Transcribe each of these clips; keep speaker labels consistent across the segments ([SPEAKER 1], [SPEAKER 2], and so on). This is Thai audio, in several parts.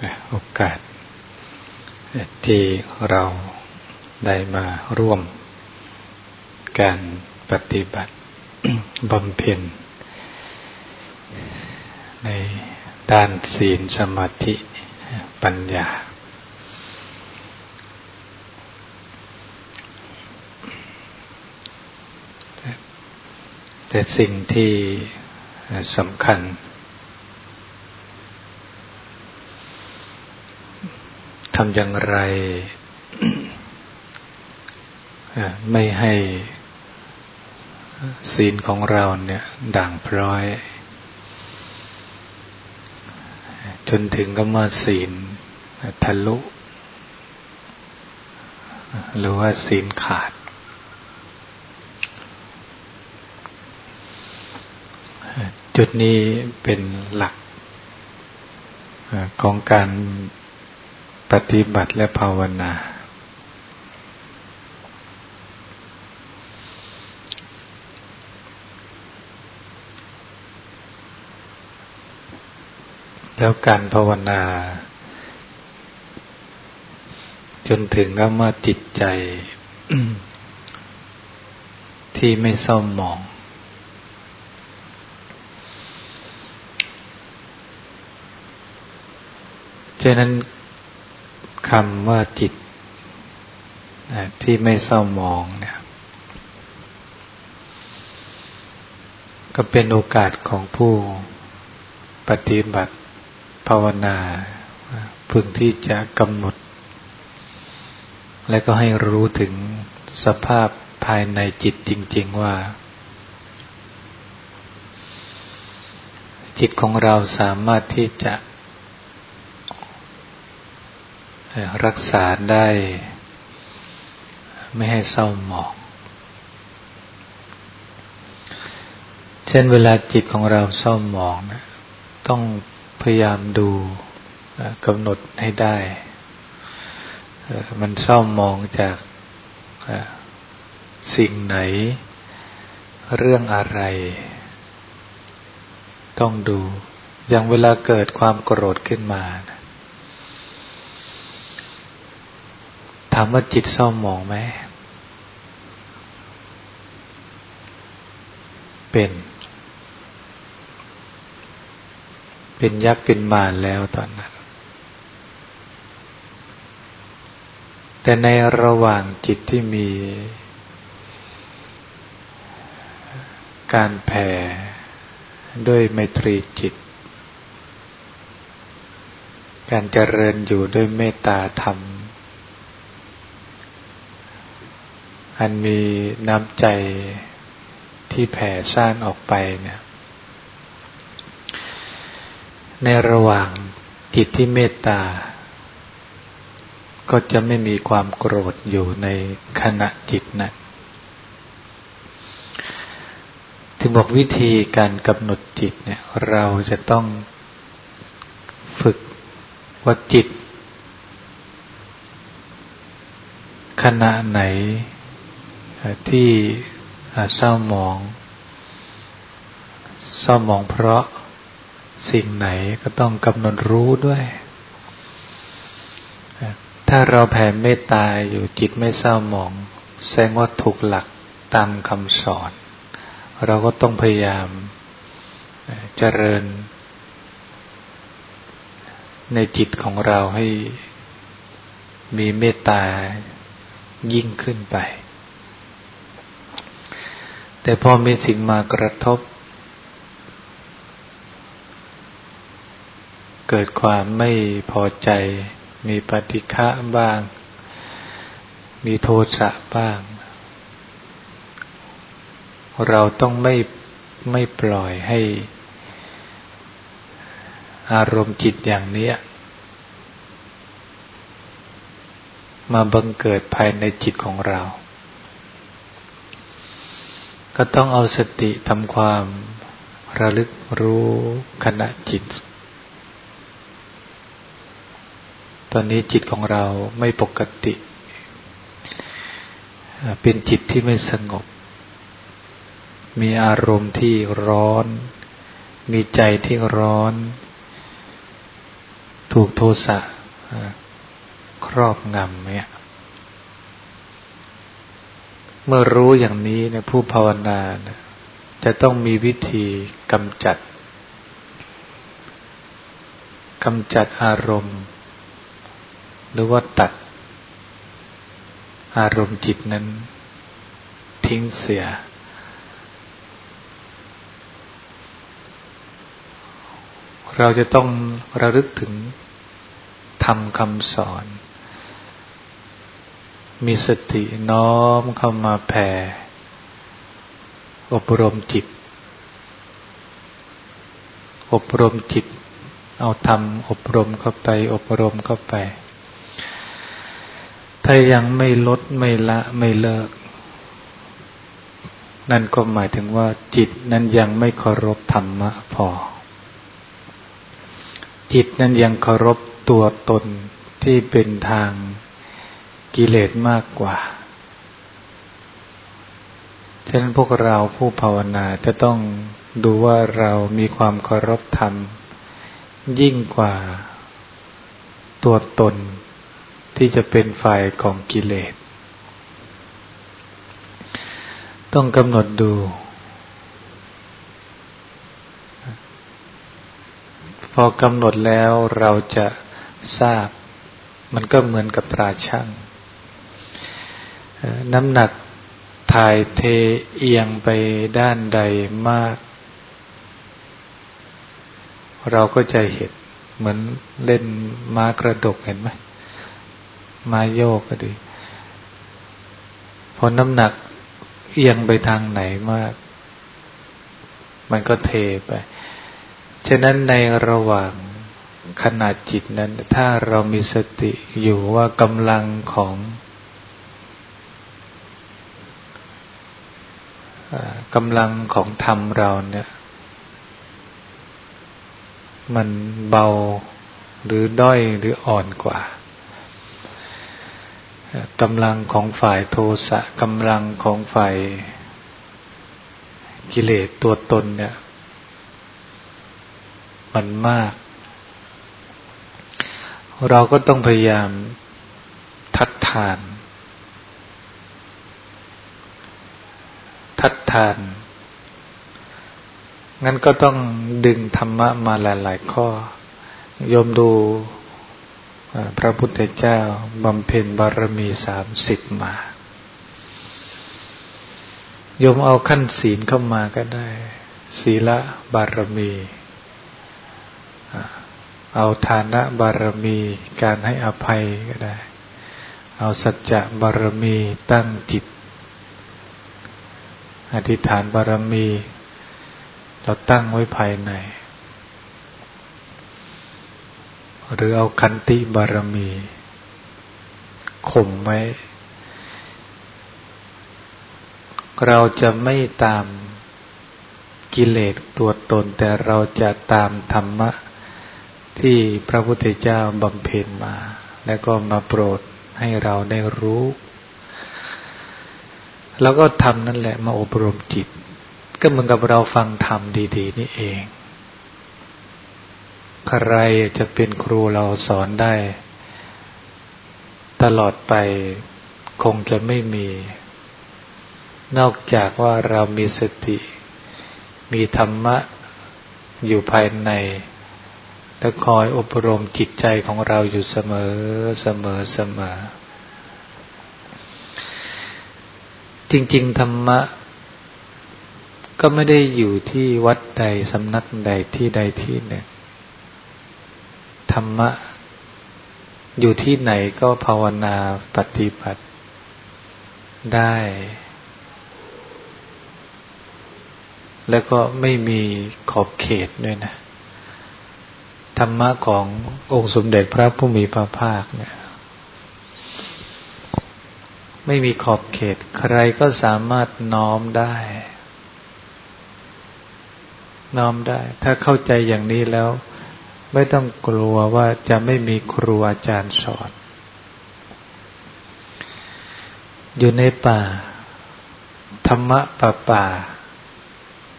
[SPEAKER 1] โอกาสที่เราได้มาร่วมการปฏิบัติ บำเพ็ญในด้านศีลสมาธิปัญญาแต่สิ่งที่สำคัญทำอย่างไรไม่ให้ศีลของเราเนี่ยด่างพร้อยจนถึงกับว่าศีลทะลุหรือว่าศีลขาดจุดนี้เป็นหลักของการปฏิบัติและภาวนาแล้วการภาวนาจนถึงกับว่าจิตใจ ที่ไม่เศร้าหมองฉะนั้นคำว่าจิตที่ไม่เศร้าหมองเนี่ยก็เป็นโอกาสของผู้ปฏิบัติภาวนาพึงที่จะกำหนดและก็ให้รู้ถึงสภาพภายในจิตจริงๆว่าจิตของเราสามารถที่จะรักษาได้ไม่ให้เศร้าหมองเช่นเวลาจิตของเราเศร้าหมองต้องพยายามดูกำหนดให้ได้มันเศร้าหมองจากสิ่งไหนเรื่องอะไรต้องดูอย่างเวลาเกิดความโกรธขึ้นมาถามว่าจิตเศร้าหมองไหมเป็นยักษ์เป็นมารแล้วตอนนั้นแต่ในระหว่างจิตที่มีการแผ่ด้วยไมตรีจิตการเจริญอยู่ด้วยเมตตาธรรมอันมีน้ำใจที่แผ่ซ่านออกไปเนี่ยในระหว่างจิตที่เมตตาก็จะไม่มีความโกรธอยู่ในขณะจิตนั้นถึงบอกวิธีการกำหนดจิตเนี่ยเราจะต้องฝึกว่าจิตขณะไหนที่เศร้าหมองเพราะสิ่งไหนก็ต้องกำหนดรู้ด้วยถ้าเราแผ่เมตตาอยู่จิตไม่เศร้าหมองแสดงว่าถูกหลักตามคำสอนเราก็ต้องพยายามเจริญในจิตของเราให้มีเมตตายิ่งขึ้นไปแต่พอมีสิ่งมากระทบเกิดความไม่พอใจมีปฏิฆะบ้างมีโทสะบ้างเราต้องไม่ปล่อยให้อารมณ์จิตอย่างนี้มาบังเกิดภายในจิตของเราก็ต้องเอาสติทำความระลึกรู้ขณะจิตตอนนี้จิตของเราไม่ปกติเป็นจิตที่ไม่สงบมีอารมณ์ที่ร้อนมีใจที่ร้อนโทถูกโทสะครอบงำเนี่ยเมื่อรู้อย่างนี้เนี่ยผู้ภาวนาเนี่ยจะต้องมีวิธีกำจัดอารมณ์หรือว่าตัดอารมณ์จิตนั้นทิ้งเสียเราจะต้องระลึกถึงธรรมคำสอนมีสติน้อมเข้ามาแผ่อบรมจิตเอาธรรมอบรมเข้าไปถ้ายังไม่ลดไม่ละไม่เลิกนั่นก็หมายถึงว่าจิตนั้นยังไม่เคารพธรรมะพอจิตนั้นยังเคารพตัวตนที่เป็นทางกิเลสมากกว่าฉะนั้นพวกเราผู้ภาวนาจะต้องดูว่าเรามีความเคารพธรรมยิ่งกว่าตัวตนที่จะเป็นฝ่ายของกิเลสต้องกำหนดดูพอกำหนดแล้วเราจะทราบมันก็เหมือนกับตราชั่งน้ำหนักถ่ายเทเอียงไปด้านใดมากเราก็จะเห็นเหมือนเล่นม้ากระดกเห็นไหมม้าโยกก็ดีพอน้ำหนักเอียงไปทางไหนมากมันก็เทไปฉะนั้นในระหว่างขณะจิตนั้นถ้าเรามีสติอยู่ว่ากำลังของธรรมเราเนี่ยมันเบาหรือด้อยหรืออ่อนกว่ากำลังของฝ่ายโทสะกำลังของฝ่ายกิเลสตัวตนเนี่ยมันมากเราก็ต้องพยายามทัดทานงั้นก็ต้องดึงธรรมะมาหลายๆข้อโยมดูพระพุทธเจ้าบำเพ็ญบารมี30มาโยมเอาขั้นศีลเข้ามาก็ได้ศีลบารมีเอาทานบารมีการให้อภัยก็ได้เอาสัจจะบารมีตั้งจิตอธิษฐานบารมีเราตั้งไว้ภายในหรือเอาขันติบารมีข่มไว้เราจะไม่ตามกิเลสตัวตนแต่เราจะตามธรรมะที่พระพุทธเจ้าบำเพ็ญมาแล้วก็มาโปรดให้เราได้รู้แล้วก็ทำนั่นแหละมาอบรมจิตก็เหมือนกับเราฟังธรรมดีๆนี่เองใครจะเป็นครูเราสอนได้ตลอดไปคงจะไม่มีนอกจากว่าเรามีสติมีธรรมะอยู่ภายในและคอยอบรมจิตใจของเราอยู่เสมอจริงๆธรรมะก็ไม่ได้อยู่ที่วัดใดสำนักใดที่ใดที่หนึ่งธรรมะอยู่ที่ไหนก็ภาวนาปฏิบัติได้แล้วก็ไม่มีขอบเขตด้วยนะธรรมะขององค์สมเด็จพระผู้มีพระภาคเนี่ยไม่มีขอบเขตใครก็สามารถน้อมได้ถ้าเข้าใจอย่างนี้แล้วไม่ต้องกลัวว่าจะไม่มีครูอาจารย์สอนอยู่ในป่าธรรมะป่า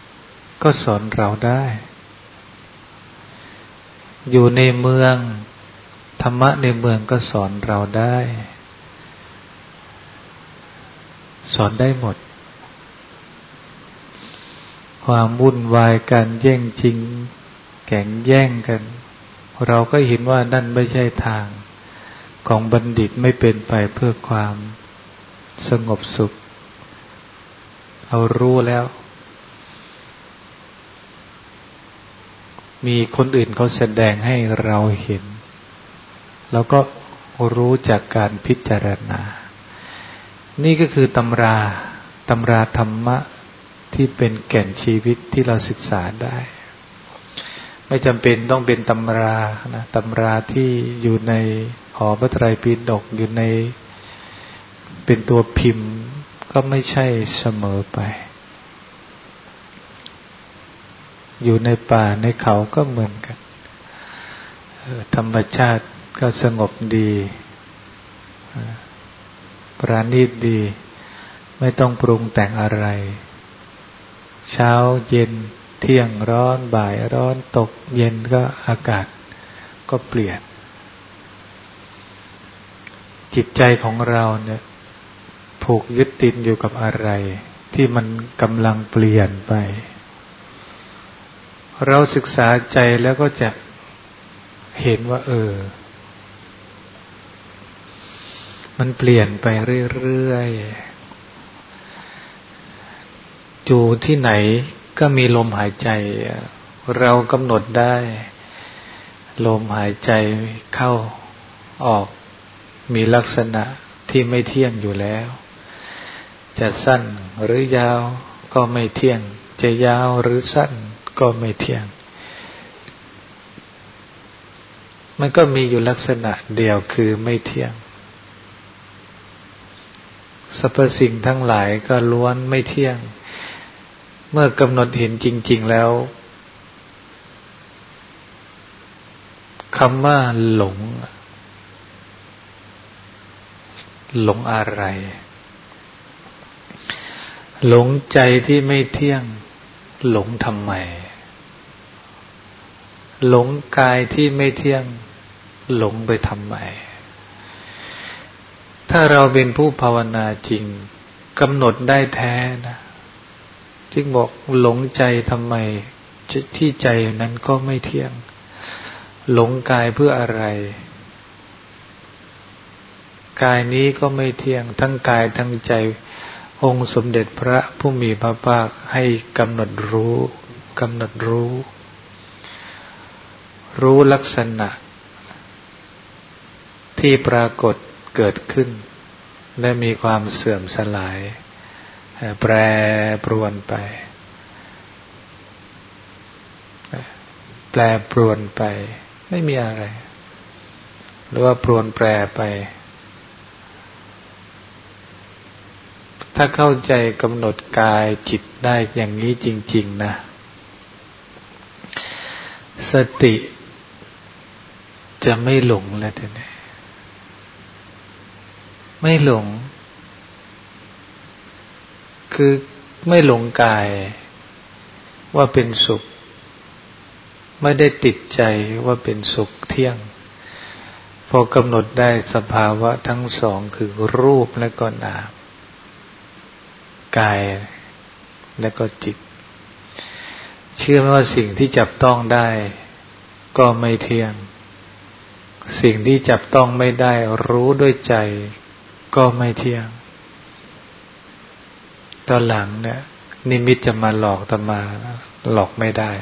[SPEAKER 1] ก็สอนเราได้อยู่ในเมืองธรรมะในเมืองก็สอนเราได้สอนได้หมดความวุ่นวายกันแย่งชิงแข่งแย่งกันเราก็เห็นว่านั่นไม่ใช่ทางของบัณฑิตไม่เป็นไปเพื่อความสงบสุขเรารู้แล้วมีคนอื่นเขาแสดงให้เราเห็นเราก็รู้จากการพิจารณานี่ก็คือตำราธรรมะที่เป็นแก่นชีวิตที่เราศึกษาได้ไม่จำเป็นต้องเป็นตำรานะตำราที่อยู่ในหอพระไตรปิฎกอยู่ในเป็นตัวพิมพ์ก็ไม่ใช่เสมอไปอยู่ในป่าในเขาก็เหมือนกันธรรมชาติก็สงบดีปราณีตดีไม่ต้องปรุงแต่งอะไรเช้าเย็นเที่ยงร้อนบ่ายร้อนตกเย็นก็อากาศก็เปลี่ยนจิตใจของเราเนี่ยผูกยึดติดอยู่กับอะไรที่มันกำลังเปลี่ยนไปเราศึกษาใจแล้วก็จะเห็นว่ามันเปลี่ยนไปเรื่อยๆอยู่ที่ไหนก็มีลมหายใจเรากำหนดได้ลมหายใจเข้าออกมีลักษณะที่ไม่เที่ยงอยู่แล้วจะสั้นหรือยาวก็ไม่เที่ยงจะยาวหรือสั้นก็ไม่เที่ยงมันก็มีอยู่ลักษณะเดียวคือไม่เที่ยงสรรพสิ่งทั้งหลายก็ล้วนไม่เที่ยงเมื่อกำหนดเห็นจริงๆแล้วคำว่าหลงอะไรหลงใจที่ไม่เที่ยงหลงทำไมหลงกายที่ไม่เที่ยงหลงไปทำไมถ้าเราเป็นผู้ภาวนาจริงกำหนดได้แท้นะจึงบอกหลงใจทำไมที่ใจนั้นก็ไม่เที่ยงหลงกายเพื่ออะไรกายนี้ก็ไม่เที่ยงทั้งกายทั้งใจองค์สมเด็จพระผู้มีพระภาคให้กำหนดรู้ลักษณะที่ปรากฏเกิดขึ้นและมีความเสื่อมสลายแปรปรวนไปไม่มีอะไรหรือว่าปรวนแปรไปถ้าเข้าใจกำหนดกายจิตได้อย่างนี้จริงๆนะสติจะไม่หลงแล้วทีนี้ไม่หลงคือไม่หลงกายว่าเป็นสุขไม่ได้ติดใจว่าเป็นสุขเที่ยงพอกำหนดได้สภาวะทั้งสองคือรูปและก็นามกายและก็จิตเชื่อไหมว่าสิ่งที่จับต้องได้ก็ไม่เที่ยงสิ่งที่จับต้องไม่ได้รู้ด้วยใจก็ไม่เที่ยงตอนหลังเนี่ยนิมิตจะมาหลอกอาตมาหลอกไม่ได้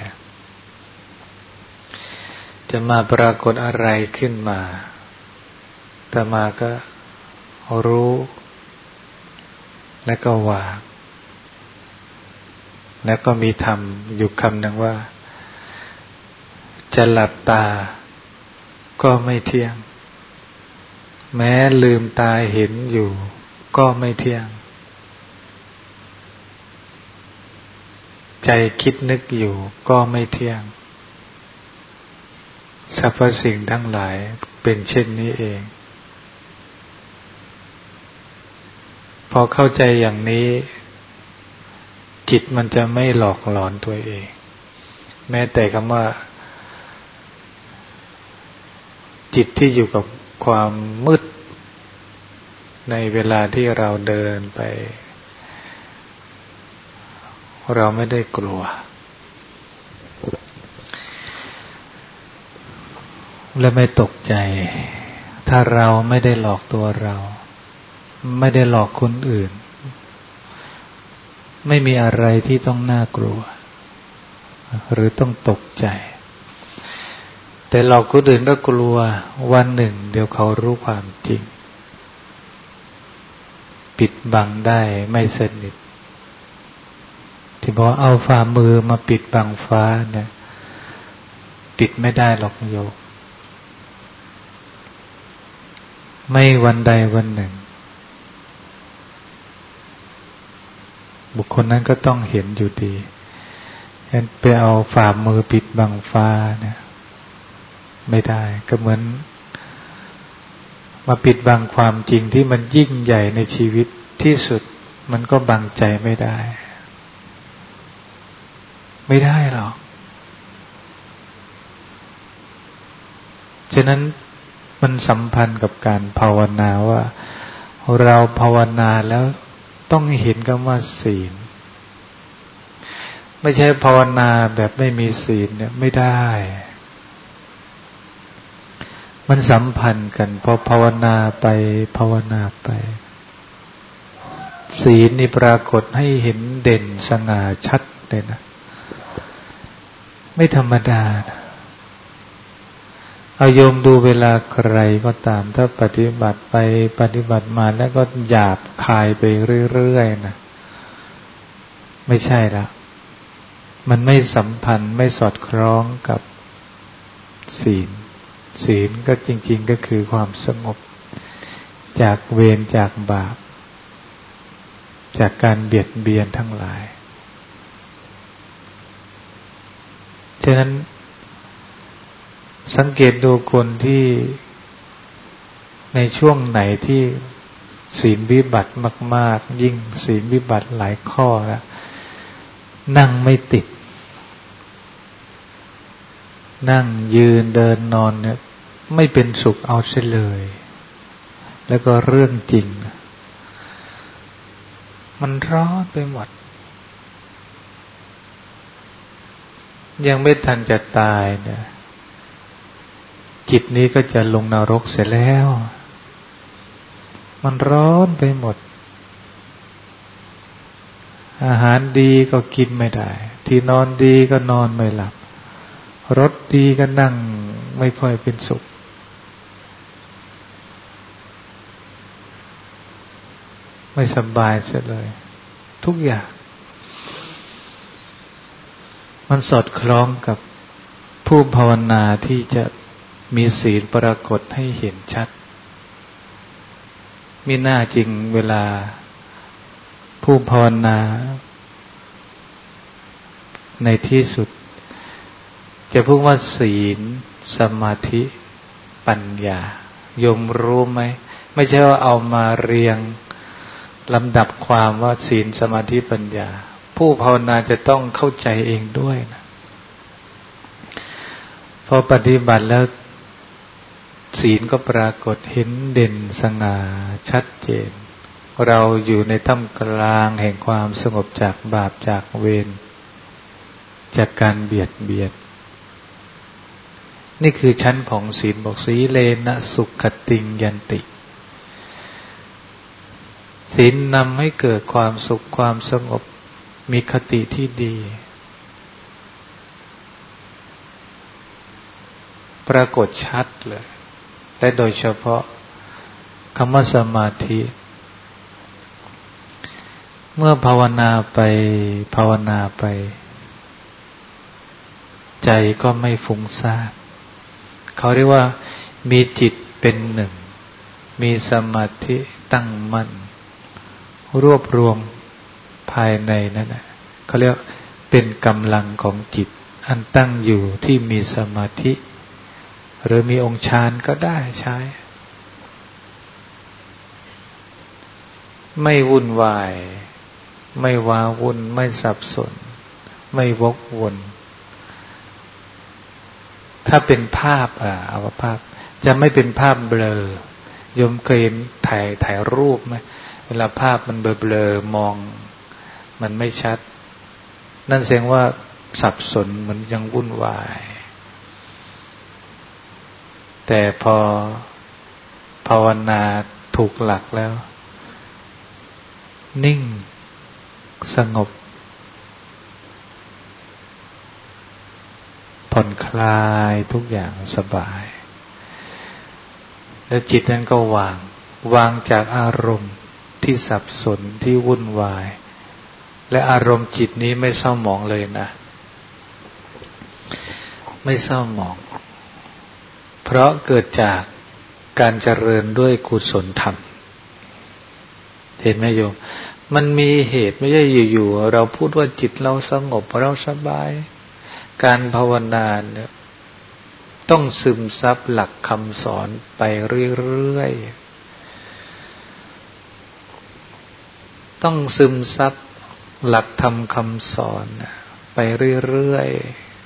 [SPEAKER 1] จะมาปรากฏอะไรขึ้นมาอาตมาก็รู้และก็วางแล้วก็มีธรรมอยู่คำหนึ่งว่าจะหลับตาก็ไม่เที่ยงแม้ลืมตาเห็นอยู่ก็ไม่เที่ยงใจคิดนึกอยู่ก็ไม่เที่ยงสรรพสิ่งทั้งหลายเป็นเช่นนี้เองพอเข้าใจอย่างนี้จิตมันจะไม่หลอกหลอนตัวเองแม้แต่คำว่าจิตที่อยู่กับความมืดในเวลาที่เราเดินไปเราไม่ได้กลัวและไม่ตกใจถ้าเราไม่ได้หลอกตัวเราไม่ได้หลอกคนอื่นไม่มีอะไรที่ต้องน่ากลัวหรือต้องตกใจแต่หลอกคนอื่นก็กลัววันหนึ่งเดี๋ยวเขารู้ความจริงปิดบังได้ไม่สนิทที่บอกเอาฝ่ามือมาปิดบังฟ้าเนี่ยปิดไม่ได้หรอกโยมไม่วันใดวันหนึ่งบุคคลนั้นก็ต้องเห็นอยู่ดีฉะนั้นไปเอาฝ่ามือปิดบังฟ้าเนี่ยไม่ได้ก็เหมือนมาปิดบังความจริงที่มันยิ่งใหญ่ในชีวิตที่สุดมันก็บังใจไม่ได้ไม่ได้หรอกฉะนั้นมันสัมพันธ์กับการภาวนาว่าเราภาวนาแล้วต้องเห็นคำว่าศีลไม่ใช่ภาวนาแบบไม่มีศีลเนี่ยไม่ได้มันสัมพันธ์กันพอภาวนาไปภาวนาไปศีลนี่ปรากฏให้เห็นเด่นสง่าชัดเลยนะไม่ธรรมดานะเอาโยมดูเวลาใครก็ตามถ้าปฏิบัติไปปฏิบัติมาแล้วก็หยาบคายไปเรื่อยๆนะไม่ใช่ละมันไม่สัมพันธ์ไม่สอดคล้องกับศีลศีลก็จริงๆก็คือความสงบจากเวรจากบาปจากการเบียดเบียนทั้งหลายฉะนั้นสังเกตดูคนที่ในช่วงไหนที่ศีลวิบัติมากๆยิ่งศีลวิบัติหลายข้อแล้วนั่งไม่ติดนั่งยืนเดินนอนเนี่ยไม่เป็นสุขเอาเสียเลยแล้วก็เรื่องจริงมันร้อนไปหมดยังไม่ทันจะตายเนี่ยจิตนี้ก็จะลงนรกเสียแล้วมันร้อนไปหมดอาหารดีก็กินไม่ได้ที่นอนดีก็นอนไม่หลับรถดีก็นั่งไม่ค่อยเป็นสุขไม่สบายเสียเลยทุกอย่างมันสอดคล้องกับผู้ภาวนาที่จะมีศีลปรากฏให้เห็นชัดมีหน้าจริงเวลาผู้ภาวนาในที่สุดจะพูดว่าศีลสมาธิปัญญาโยมรู้ไหมไม่ใช่ว่าเอามาเรียงลำดับความว่าศีลสมาธิปัญญาผู้ภาวนาจะต้องเข้าใจเองด้วยนะพอปฏิบัติแล้วศีลก็ปรากฏเห็นเด่นสง่าชัดเจนเราอยู่ในท่ามกลางแห่งความสงบจากบาปจากเวรจากการเบียดเบียนนี่คือชั้นของศีลบอกสีเลนะสุขติงยันติศีลนำให้เกิดความสุขความสงบมีคติที่ดีปรากฏชัดเลยและโดยเฉพาะคำว่าสมาธิเมื่อภาวนาไปภาวนาไปใจก็ไม่ฟุ้งซ่านเขาเรียกว่ามีจิตเป็นหนึ่งมีสมาธิตั้งมั่นรวบรวมภายในนั่นแหละเขาเรียกเป็นกำลังของจิตอันตั้งอยู่ที่มีสมาธิหรือมีองค์ฌานก็ได้ใช้ไม่วุ่นวายไม่ว้าวุ่นไม่สับสนไม่วกวนถ้าเป็นภาพเอาภาพจะไม่เป็นภาพเบลอโยมเคยเห็นถ่ายรูปไหมเวลาภาพมันเบลอมองมันไม่ชัดนั่นแสดงว่าสับสนมันยังวุ่นวายแต่พอภาวนาถูกหลักแล้วนิ่งสงบผ่อนคลายทุกอย่างสบายแล้วจิตนั้นก็วางจากอารมณ์ที่สับสนที่วุ่นวายและอารมณ์จิตนี้ไม่เศร้าหมองเลยนะไม่เศร้าหมองเพราะเกิดจากการเจริญด้วยกุศลธรรมเห็นไหมโยมมันมีเหตุไม่ใช่อยู่ๆเราพูดว่าจิตเราสงบเราสบายการภาวนาเนี่ยต้องซึมซับหลักคำสอนไปเรื่อยๆต้องซึมซับหลักธรรมคำสอนไปเรื่อย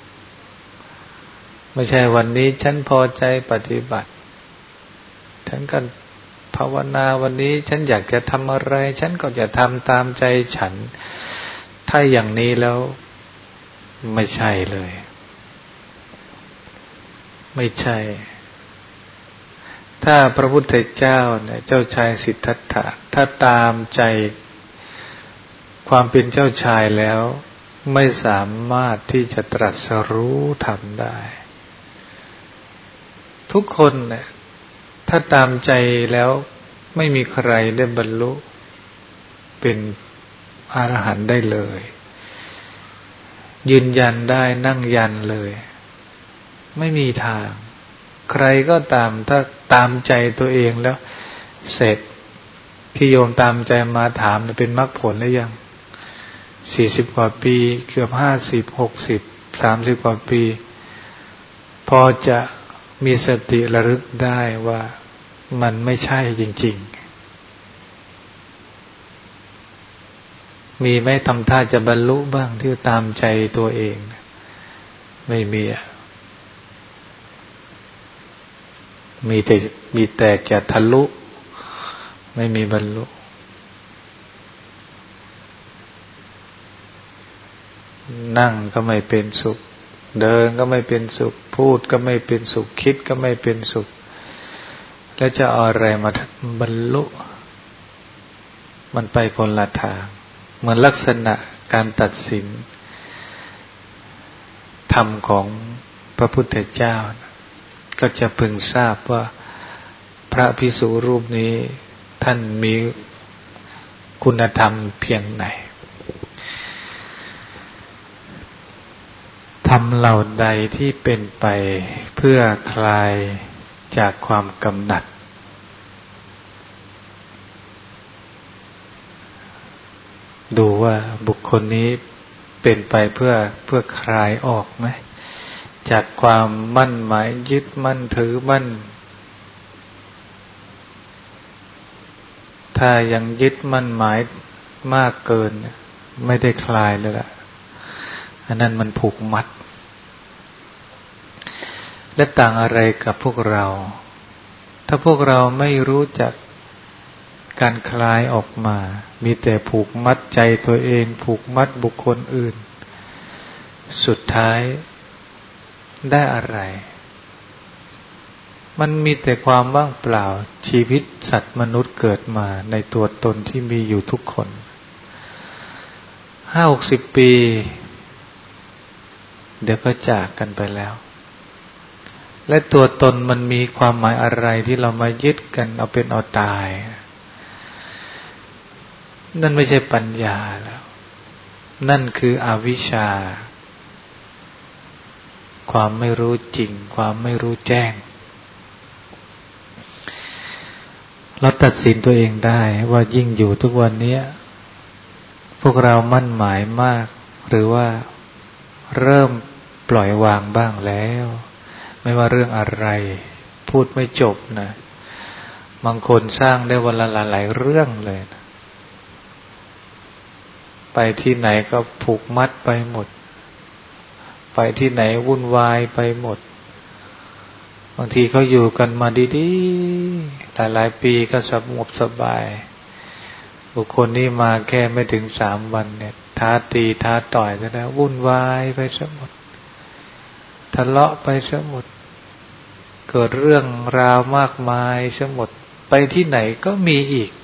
[SPEAKER 1] ๆไม่ใช่วันนี้ฉันพอใจปฏิบัติฉันก็ภาวนาวันนี้ฉันอยากจะทำอะไรฉันก็จะทำตามใจฉันถ้าอย่างนี้แล้วไม่ใช่เลยไม่ใช่ถ้าพระพุทธเจ้าเนี่ยเจ้าชายสิทธัตถะถ้าตามใจความเป็นเจ้าชายแล้วไม่สามารถที่จะตรัสรู้ธรรมได้ทุกคนเนี่ยถ้าตามใจแล้วไม่มีใครได้บรรลุเป็นอรหันต์ได้เลยยืนยันได้นั่งยันเลยไม่มีทางใครก็ตามถ้าตามใจตัวเองแล้วเสร็จที่โยมตามใจมาถามเป็นมรรคผลหรือยัง40กว่าปีเกือบ50 60 30กว่าปีพอจะมีสติระลึกได้ว่ามันไม่ใช่จริงๆมีไหมทำท่าจะบรรลุบ้างที่ตามใจตัวเองไม่มีมีแต่จะทะลุไม่มีบรรลุนั่งก็ไม่เป็นสุขเดินก็ไม่เป็นสุขพูดก็ไม่เป็นสุขคิดก็ไม่เป็นสุขแล้วจะเอาอะไรมาบรรลุมันไปคนละทางเหมือนลักษณะการตัดสินธรรมของพระพุทธเจ้าก็จะพึงทราบว่าพระภิกษุรูปนี้ท่านมีคุณธรรมเพียงไหนธรรมเหล่าใดที่เป็นไปเพื่อคลายจากความกำหนัดดูว่าบุคคลนี้เป็นไปเพื่อคลายออกไหมจากความมั่นหมายยึดมั่นถือมั่นถ้ายังยึดมั่นหมายมากเกินไม่ได้คลายเลยล่ะอันนั้นมันผูกมัดและต่างอะไรกับพวกเราถ้าพวกเราไม่รู้จักการคลายออกมามีแต่ผูกมัดใจตัวเองผูกมัดบุคคลอื่นสุดท้ายได้อะไรมันมีแต่ความว่างเปล่าชีวิตสัตว์มนุษย์เกิดมาในตัวตนที่มีอยู่ทุกคน50-60 ปีเดี๋ยวก็จากกันไปแล้วและตัวตนมันมีความหมายอะไรที่เรามายึดกันเอาเป็นเอาตายนั่นไม่ใช่ปัญญาแล้วนั่นคืออวิชชาความไม่รู้จริงความไม่รู้แจ้งเราตัดสินตัวเองได้ว่ายิ่งอยู่ทุกวันนี้พวกเรามั่นหมายมากหรือว่าเริ่มปล่อยวางบ้างแล้วไม่ว่าเรื่องอะไรพูดไม่จบนะบางคนสร้างได้วันละหลายเรื่องเลยนะไปที่ไหนก็ผูกมัดไปหมดไปที่ไหนวุ่นวายไปหมดบางทีเขาอยู่กันมาดีๆหลายๆปีก็สงบสบายบุคคลนี้มาแค่ไม่ถึง3 วันเนี่ยท้าตีท้าต่อยซะแล้ววุ่นวายไปซะหมดทะเลาะไปซะหมดเกิดเรื่องราวมากมายซะหมดไปที่ไหนก็มีอีก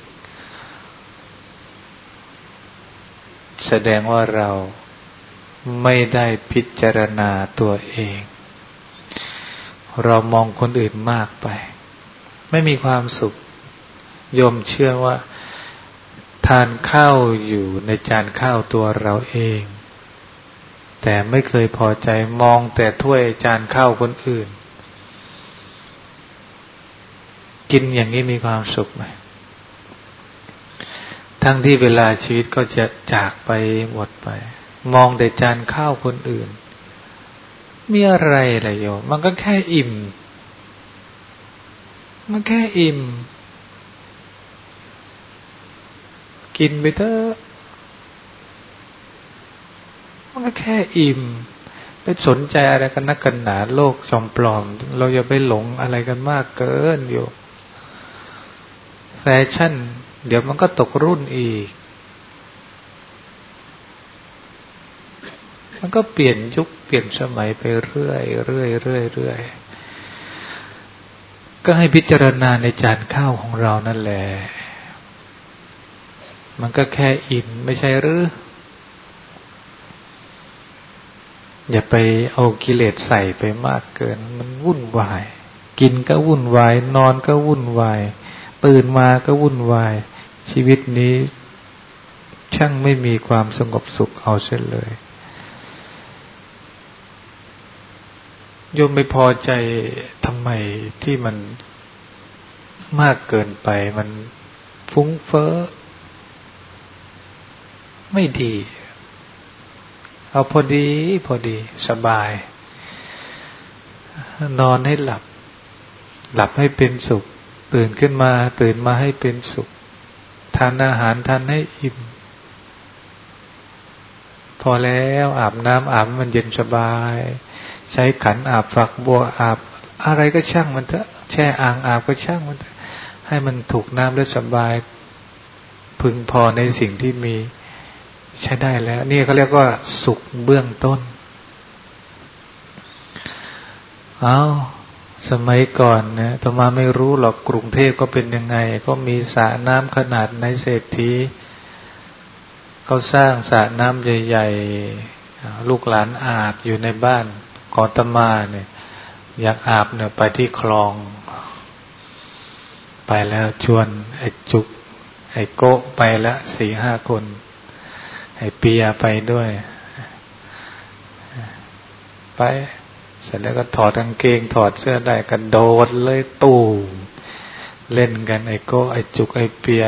[SPEAKER 1] แสดงว่าเราไม่ได้พิจารณาตัวเองเรามองคนอื่นมากไปไม่มีความสุขโยมเชื่อว่าทานข้าวอยู่ในจานข้าวตัวเราเองแต่ไม่เคยพอใจมองแต่ถ้วยจานข้าวคนอื่นกินอย่างนี้มีความสุขไหมทั้งที่เวลาชีวิตก็จะจากไปหมดไปมองแต่จานข้าวคนอื่นมีอะไรล่ะโยมมันก็แค่อิ่มมันแค่อิ่มกินไปเถอะมันก็แค่อิ่มไปสนใจอะไรกันนักกันหนาโลกจอมปลอมเราอย่าไปหลงอะไรกันมากเกินโยมแฟชั่นเดี๋ยวมันก็ตกรุ่นอีกมันก็เปลี่ยนยุคเปลี่ยนสมัยไปเรื่อยก็ให้พิจารณาในจานข้าวของเรานั่นแหละมันก็แค่อิ่มไม่ใช่หรืออย่าไปเอากิเลสใส่ไปมากเกินมันวุ่นวายกินก็วุ่นวายนอนก็วุ่นวายตื่นมาก็วุ่นวายชีวิตนี้ช่างไม่มีความสงบสุขเอาเสียเลยโยมไม่พอใจทำไมที่มันมากเกินไปมันฟุ้งเฟ้อไม่ดีเอาพอดีสบายนอนให้หลับให้เป็นสุขตื่นขึ้นมาให้เป็นสุขทานอาหารทานให้อิ่มพอแล้วอาบน้ำอาบมันเย็นสบายใช้ขันอาบฝักบัวอาบอะไรก็ช่างมันเถอะแช่อ่างอาบก็ช่างมันเถอะให้มันถูกน้ำและสบายพึงพอในสิ่งที่มีใช้ได้แล้วนี่เขาเรียกว่าสุขเบื้องต้นสมัยก่อนนะอาตมาไม่รู้หรอกกรุงเทพก็เป็นยังไงก็มีสระน้ำขนาดในเศรษฐีเขาสร้างสระน้ำใหญ่ๆลูกหลานอาบอยู่ในบ้านของอาตมาเนี่ยอยากอาบเนี่ยไปที่คลองไปแล้วชวนไอ้จุกไอ้โก้ไปละ 4-5 คนไอ้เปียไปด้วยไปเสร็จแล้วก็ถอดกางเกงถอดเสื้อได้กระโดดเลยตู้เล่นกันไอ้โก้ไอ้จุกไอ้เปีย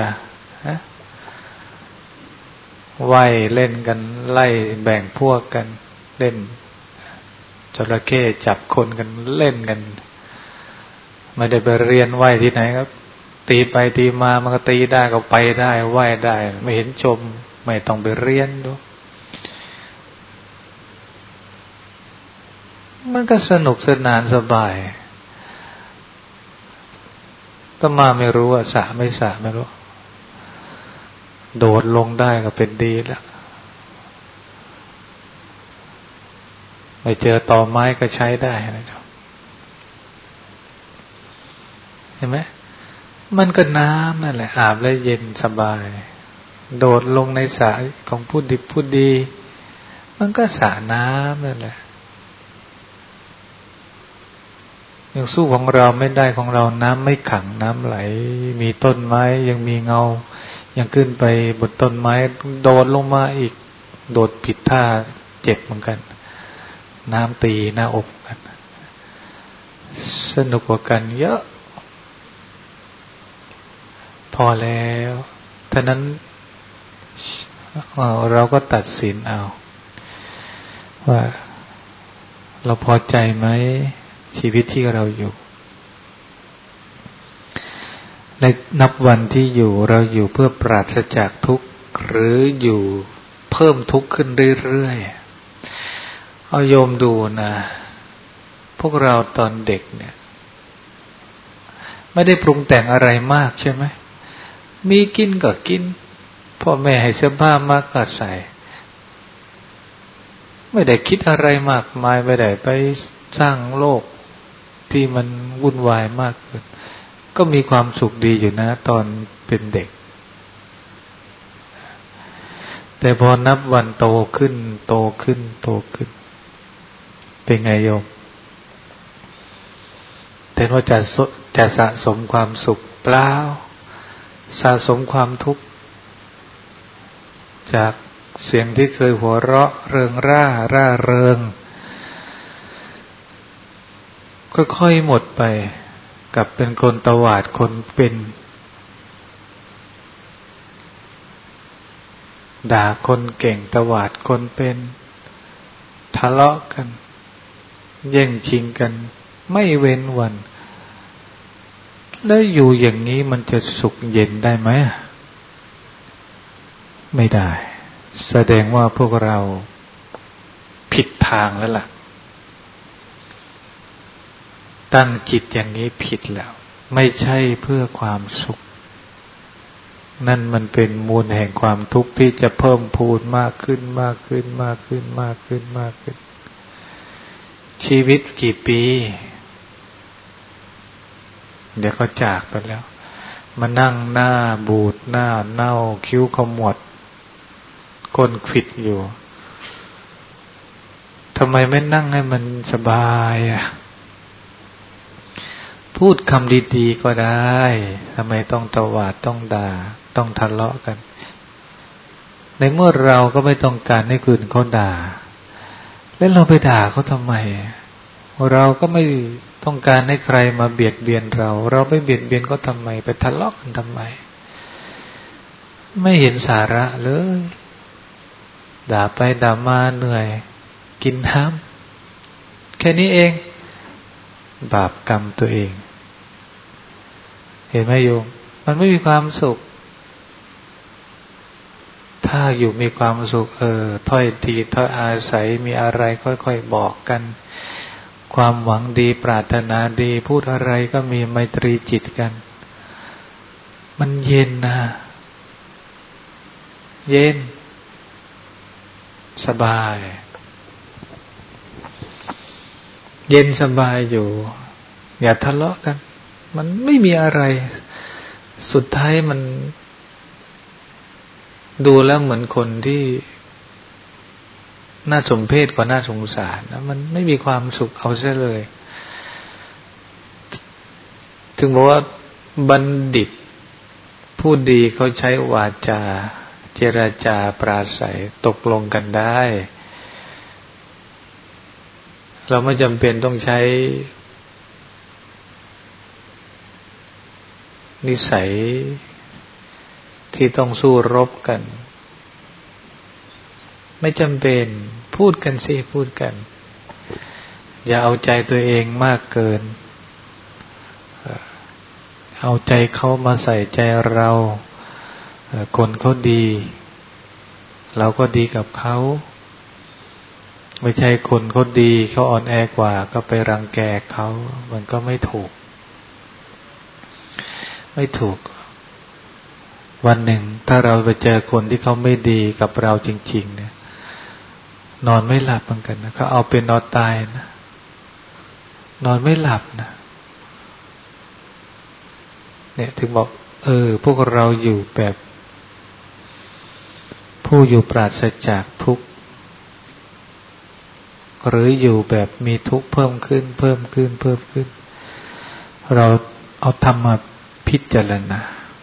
[SPEAKER 1] ว่ายเล่นกันไล่แบ่งพวกกันเล่นจระเข้จับคนกันเล่นกันไม่ได้ไปเรียนว่ายที่ไหนครับตีไปตีมามันก็ตีได้ก็ไปได้ว่ายได้ไม่เห็นชมไม่ต้องไปเรียนดูมันก็สนุกสนานสบายก็มาไม่รู้ว่าสระไม่สระไม่รู้โดดลงได้ก็เป็นดีแล้วไปเจอตอไม้ก็ใช้ได้เห็นไหมมันก็น้ำนั่นแหละอาบแล้วเย็นสบายโดดลงในสระของผู้ดิบผู้ดีมันก็สระน้ำนั่นแหละยังสู้ของเราไม่ได้ของเราน้ำไม่ขังน้ำไหลมีต้นไม้ยังมีเงายังขึ้นไปบนต้นไม้โดดลงมาอีกโดดผิดท่าเจ็บเหมือนกันน้ำตีหน้าอกกันสนุกกว่ากันเยอะพอแล้วท่านั้นเราก็ตัดสินเอาว่าเราพอใจไหมชีวิตที่เราอยู่ในนับวันที่อยู่เราอยู่เพื่อปราศจากทุกข์หรืออยู่เพิ่มทุกข์ขึ้นเรื่อยๆเอาโยมดูนะพวกเราตอนเด็กเนี่ยไม่ได้ปรุงแต่งอะไรมากใช่ไหมมีกินก็กินพ่อแม่ให้เสื้อผ้ามากก็ใส่ไม่ได้คิดอะไรมากมายไม่ได้ไปสร้างโลกที่มันวุ่นวายมากเกินก็มีความสุขดีอยู่นะตอนเป็นเด็กแต่พอนับวันโตขึ้นเป็นไงโยมแต่ว่าจะสะสมความสุขเปล่าสะสมความทุกข์จากเสียงที่เคยหัวเราะเริงร่าเริงค่อยๆหมดไปกลับเป็นคนตวาดคนเป็นด่าคนเก่งตวาดคนเป็นทะเลาะกันแย่งชิงกันไม่เว้นวันแล้วอยู่อย่างนี้มันจะสุขเย็นได้ไหมไม่ได้แสดงว่าพวกเราผิดทางแล้วล่ะตั้งจิตอย่างนี้ผิดแล้วไม่ใช่เพื่อความสุขนั่นมันเป็นมูลแห่งความทุกข์ที่จะเพิ่มพูนมากขึ้นชีวิตกี่ปีเดี๋ยวก็จากไปแล้วมานั่งหน้าบูดหน้าเน่าคิ้วขมวดก้นขวิดอยู่ทำไมไม่นั่งให้มันสบายพูดคำดีๆก็ได้ทำไมต้องตวาดต้องด่าต้องทะเลาะกันในเมื่อเราก็ไม่ต้องการให้คนอื่นเขาด่าแล้วเราไปด่าเขาทำไมเราก็ไม่ต้องการให้ใครมาเบียดเบียนเราไม่เบียดเบียนก็ทำไมไปทะเลาะกันทำไมไม่เห็นสาระเลยด่าไปด่ามาเหนื่อยกินน้ำแค่นี้เองบาปกรรมตัวเองเห็นไหมโยมมันไม่มีความสุขถ้าอยู่มีความสุขถ้อยทีถ้อยอาศัยมีอะไรค่อยๆบอกกันความหวังดีปรารถนาดีพูดอะไรก็มีไมตรีจิตกันมันเย็นนะเย็นสบายเย็นสบายอยู่อย่าทะเลาะกันมันไม่มีอะไรสุดท้ายมันดูแล้วเหมือนคนที่น่าสมเพชกว่าน่าสงสารนะมันไม่มีความสุขเอาซะเลยถึงบอกว่าบัณฑิตผู้ดีเขาใช้วาจาเจรจาปราศัยตกลงกันได้เราไม่จำเป็นต้องใช้นิสัยที่ต้องสู้รบกันไม่จำเป็นพูดกันสิพูดกันอย่าเอาใจตัวเองมากเกินเอาใจเขามาใส่ใจเราคนเขาดีเราก็ดีกับเขาไม่ใช่คนเขาดีเขาอ่อนแอกว่าก็ไปรังแกเขามันก็ไม่ถูกวันหนึ่งถ้าเราไปเจอคนที่เขาไม่ดีกับเราจริงๆเนี่ยนอนไม่หลับเหมือนกันนะเขาเอาเป็นเอาตายนะนอนไม่หลับนะเนี่ยถึงบอกพวกเราอยู่แบบผู้อยู่ปราศจากทุกข์หรืออยู่แบบมีทุกข์เพิ่มขึ้นเราเอาธรรมมาพิจารณา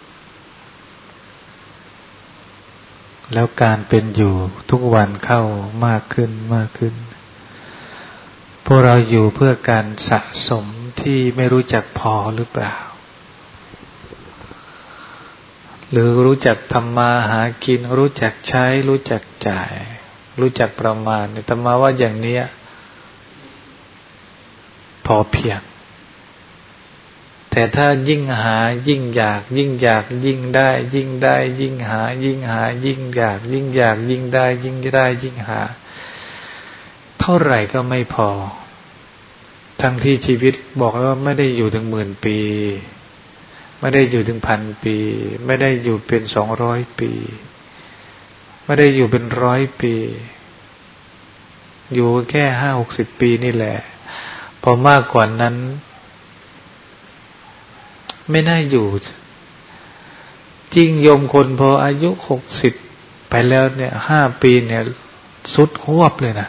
[SPEAKER 1] แล้วการเป็นอยู่ทุกวันเข้ามากขึ้นพวกเราอยู่เพื่อการสะสมที่ไม่รู้จักพอหรือเปล่าหรือรู้จักทำมาหากินรู้จักใช้รู้จักจ่ายรู้จักประมาณเนี่ยธรรมะว่าอย่างนี้พอเพียงแต่ถ้ายิ่งหายิ่งอยากยิ่งได้ยิ่งหายิ่งอยากยิ่งได้ยิ่งหาเท่าไหร่ก็ไม่พอทั้งที่ชีวิตบอกแล้วว่าไม่ได้อยู่ถึง10,000 ปีไม่ได้อยู่ถึง1,000 ปีไม่ได้อยู่เป็น200 ปีไม่ได้อยู่เป็น100 ปีอยู่แค่50-60 ปีนี่แหละพอมากกว่านั้นไม่น่าอยู่จริงโยมคนพออายุ60ไปแล้วเนี่ย5 ปีเนี่ยสุดหวบเลยนะ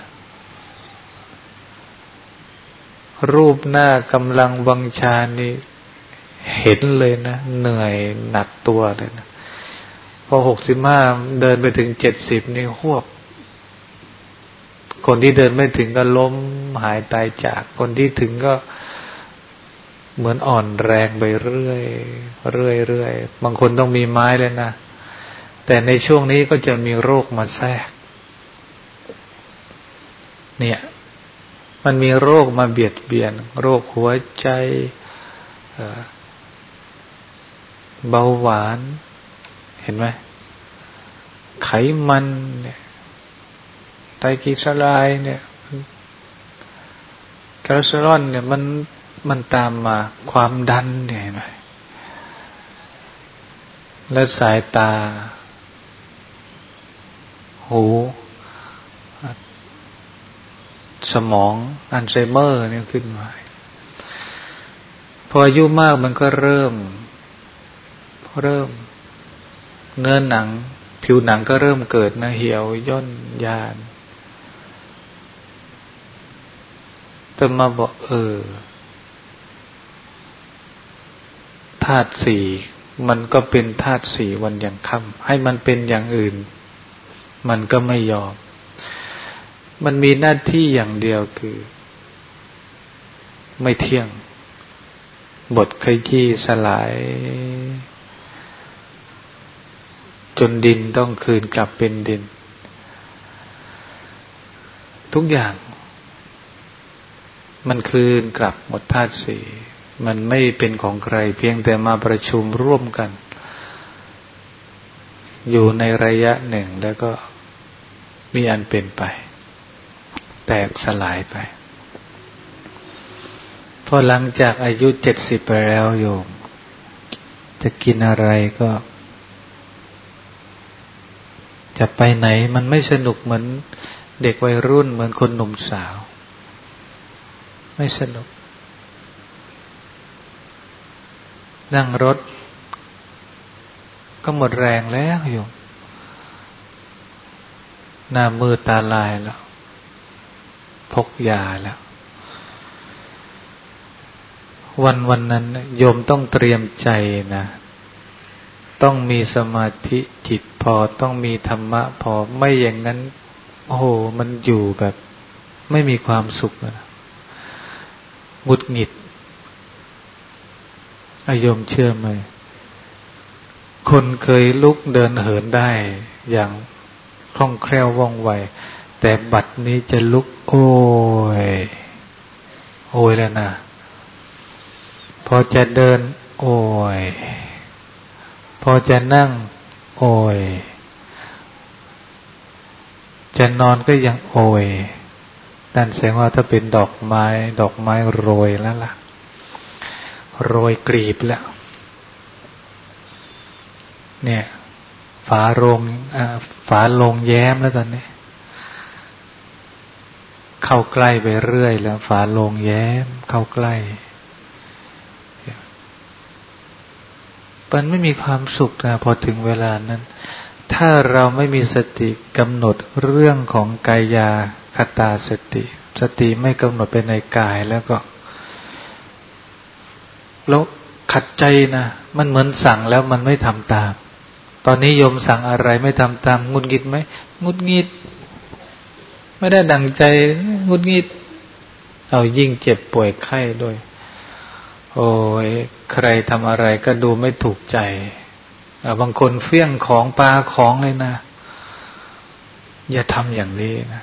[SPEAKER 1] รูปหน้ากำลังวังชานี่เห็นเลยนะเหนื่อยหนักตัวเลยนะพอ65เดินไปถึง70นี่หวบคนที่เดินไม่ถึงก็ล้มหายตายจากคนที่ถึงก็เหมือนอ่อนแรงไปเรื่อยบางคนต้องมีไม้เลยนะแต่ในช่วงนี้ก็จะมีโรคมาแทรกเนี่ยมันมีโรคมาเบียดเบียนโรคหัวใจเบาหวานเห็นไหมไขมันเนี่ยไตรกลีเซอไรด์เนี่ยคอเลสเตอรอลเนี่ยมันตามมาความดันเนี่ยเห็นไหมและสายตาหูสมองอัลไซเมอร์เนี่ยขึ้นมาพออายุมากมันก็เริ่มเนื้อหนังผิวหนังก็เริ่มเกิดนะเหี่ยวย่นยานแต่มาบอกธาตุสี่มันก็เป็นธาตุสี่วันยังค่ำให้มันเป็นอย่างอื่นมันก็ไม่ยอมมันมีหน้าที่อย่างเดียวคือไม่เที่ยงบทขยี้สลายจนดินต้องคืนกลับเป็นดินทุกอย่างมันคืนกลับหมดธาตุสี่มันไม่เป็นของใครเพียงแต่มาประชุมร่วมกันอยู่ในระยะหนึ่งแล้วก็มีอันเป็นไปแตกสลายไปพอหลังจากอายุ70ไปแล้วโยมจะกินอะไรก็จะไปไหนมันไม่สนุกเหมือนเด็กวัยรุ่นเหมือนคนหนุ่มสาวไม่สนุกนั่งรถก็หมดแรงแล้วโยมหน้ามือตาลายแล้วพกยาแล้ววันนั้นโยมต้องเตรียมใจนะต้องมีสมาธิจิตพอต้องมีธรรมะพอไม่อย่างนั้นโอ้โหมันอยู่แบบไม่มีความสุขนะหงุดหงิดโยมเชื่อไหมคนเคยลุกเดินเหินได้อย่างคล่องแคล่วว่องไวแต่บัดนี้จะลุกโอ้ยแล้วนะพอจะเดินโอ้ยพอจะนั่งโอ้ยจะนอนก็ยังโอ้ยนั่นแสดงว่าถ้าเป็นดอกไม้โรยแล้วล่ะโรยกลีบแล้วเนี่ยฝาโลงแย้มแล้วตอนนี้เข้าใกล้ไปเรื่อยแล้วฝาโลงแย้มเข้าใกล้มันไม่มีความสุขนะพอถึงเวลานั้นถ้าเราไม่มีสติกำหนดเรื่องของกายาคตาสติไม่กำหนดไปในกายแล้วขัดใจนะมันเหมือนสั่งแล้วมันไม่ทำตามตอนนี้โยมสั่งอะไรไม่ทำตามหงุดหงิดไหมหงุดหงิดไม่ได้ดั่งใจหงุดหงิดเอายิ่งเจ็บป่วยไข้ด้วยโอ้ยใครทำอะไรก็ดูไม่ถูกใจบางคนเฟี้ยงของปาของเลยนะอย่าทำอย่างนี้นะ